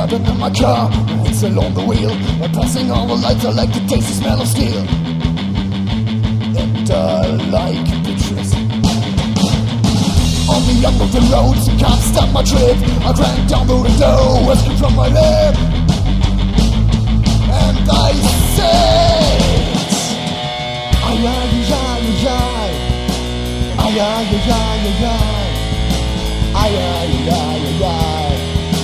driving in my car, it's along the wheel. When passing all the lights, I like the tasty smell of steel. And I like pictures. On the end of the road, some cops stopped my trip. I drank down the window, asking from my lip. And I said, ay, ay, ay, ay, ay, ay, ay, ay, ay, ay, ay, ay, ay.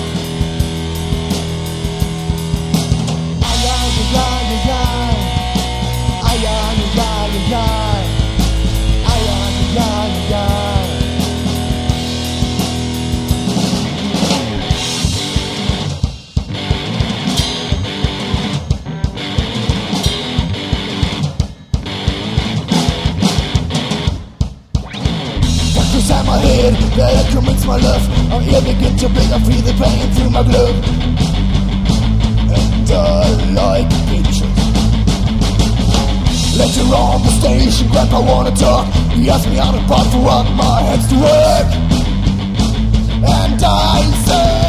Inside my head, that commence my love. I'm here begin to bleed, I feel the pain through my blood. And I like pictures. Later on the station, Grandpa wanna talk. He asked me out of part for what my head's to work. And I say,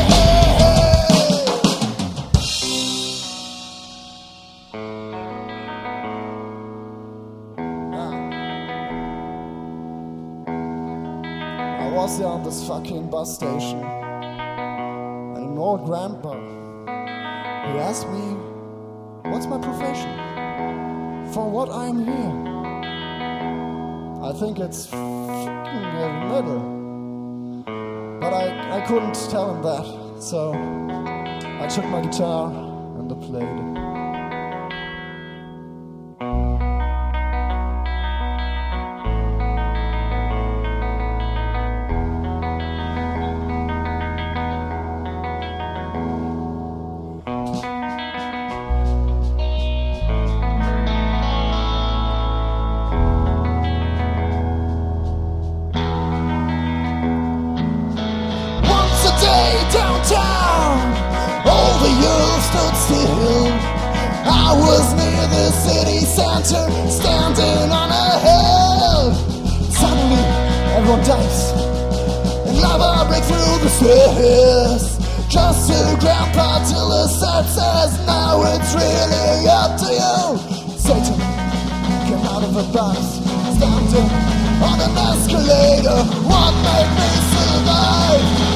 I was there on this fucking bus station, and an old grandpa, he asked me, what's my profession? For what I'm here? I think it's fucking heavy metal. But I couldn't tell him that, so I took my guitar and I played it. Downtown, all the youth stood still. I was near the city center, standing on a hill. Suddenly, everyone dies, and lava breaks through the stairs. Just to Grandpa till the set says, now it's really up to you. Satan came out of a bus, standing on an escalator. What made me survive?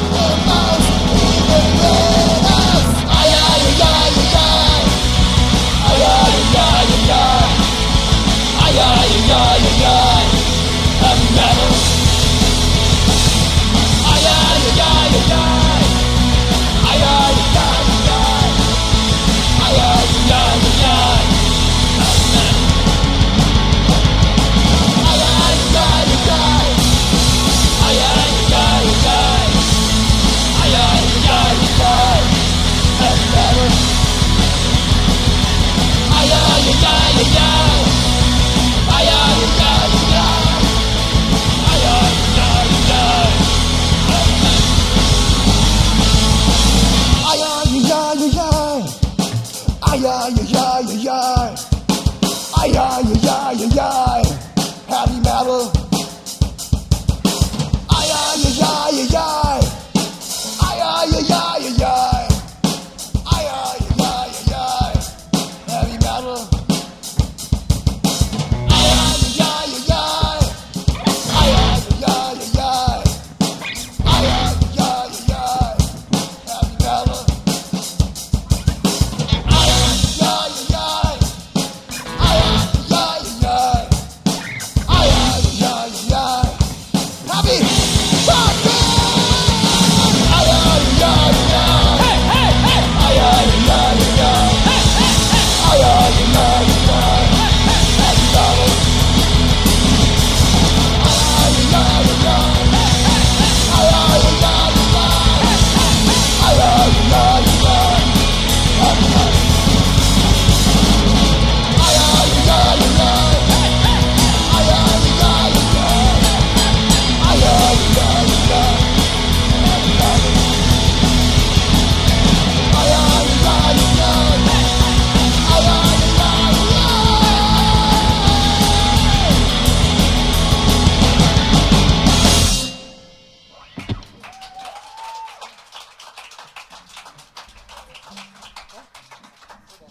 Ay, ay, ay, ay, ay, ay, ay, ay, ay, ay.